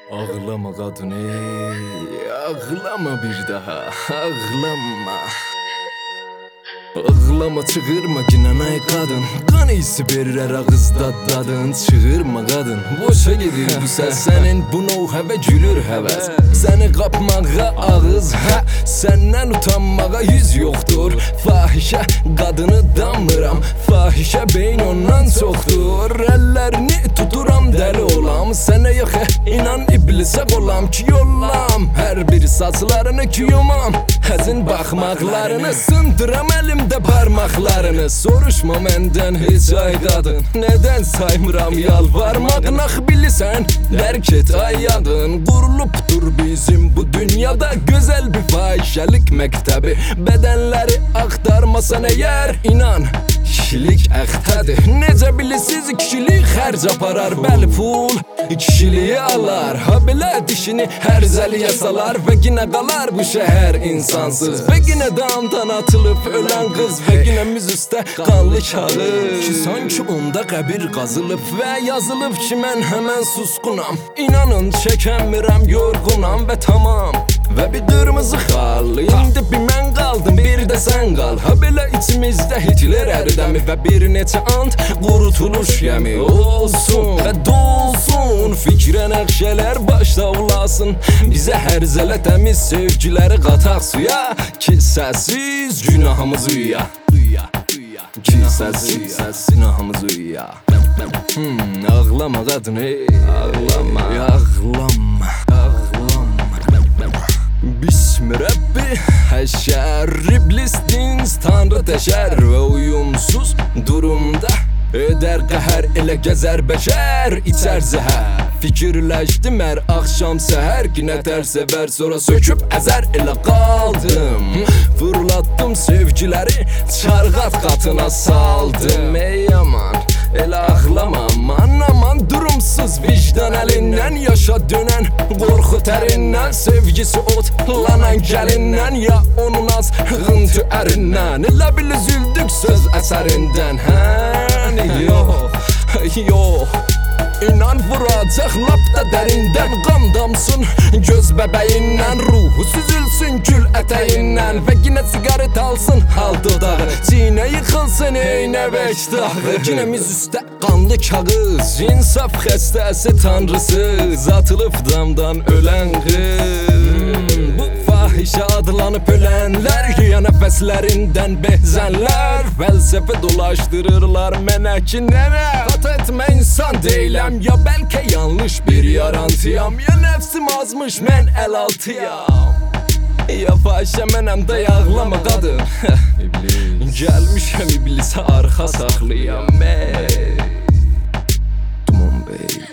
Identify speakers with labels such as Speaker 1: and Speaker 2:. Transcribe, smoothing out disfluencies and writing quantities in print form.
Speaker 1: Ağlama qadın ey, ağlama bir daha, ağlama. Ağlama, çığırma ginanay qadın, qan isi verir ağızda dadın. Çığırma qadın, boşa gedir bu səs sənin, bu nov həvə gülür həvəs. Səni qapmağa ağız, hə, səndən utanmağa yüz yoxdur. Fahişə qadını damıram, fahişə beyin ondan çoxdur. Əllərini tuturam dəli olam, sənə yox inan iblisə qolam ki yollam. Hər bir saçlarını ki yumam, həzin baxmaqlarını sındıram əlimdə parmaqlarını. Soruşma məndən heç ay qadın, nədən saymıram yalvarmağına bilirsən. Dərk et ay yadın, qurulubdur bizim bu dünyada gözəl bir fahişəlik məktəbi. Bədənləri axtarmasan əgər inan kişilik əxtədir. Necə bilirsiz kişilik xərc aparar, bəli pul kişiliyi alar. Ha belə dişini hərzəliyə salar və yenə qalar bu şəhər insansız. Və yenə damdan atılıb ölən qız və yenə müz üstə qanlı kağız ki sanki onda qəbir qazılıb və yazılıb ki mən həmən susqunam. İnanın çəkəmirəm, yorğunam və tamam. Və bir qırmızı xal, indi bir mən qaldım, bir də sən qal. Ha belə içimizdə Hitler ərdəmi və bir neçə ant qurutuluş yəmi olsun və dolsun. Fikrə nəqşələr başda ulasın, bizə hərzələ təmiz sevgiləri qataq suya ki səsiz günahımızı uya, ki səsiz günahımızı uya. Ağlama qadın ey, ağlama, ağlama, ağlama. Bismi Rabbi həşər, iblis dins, tanrı təşər və uyumsuz durumda edər qəhər, elə gəzər bəşər, içər zəhər. Fikirləşdim hər axşam səhər, kinə tərsəvər, sonra söküb əzər elə qaldım. Fırlatdım sevgiləri, çarqat qatına saldım. Ey aman, elə ağlama aman aman, durumsuz vicdan əlindən yaşa dönən, qorxu tərindən, sevgisi otlanan gəlindən, ya onun az hıntı ərindən. Elə bil üzüldük söz əsərindən, hən yox, yox. İnan vuracaq lap da dərindən, qan damsın göz bəbəyindən, ruhu süzülsün gül ətəyindən və yenə siqaret alsın hal dodağı, çiynə yıxılsın eynə vəcdağı. Yenə miz üstə qanlı kağız, insaf xəstəsi tanrısız, atılıb damdan ölən qız. Bu fahişə adlanıb ölənlər, ya nəfəslərindən behzənlər, fəlsəfə dolaşdırırlar mənə ki nənə. Xata etmə insan deyiləm, ya bəlkə yanlış bir yarantıyam, ya nəfsim azmış mən əl altıyam. Ya fahişə mənəm də ağlama qadın, gəlmişəm iblisə arxa saxlayam. Duman bey.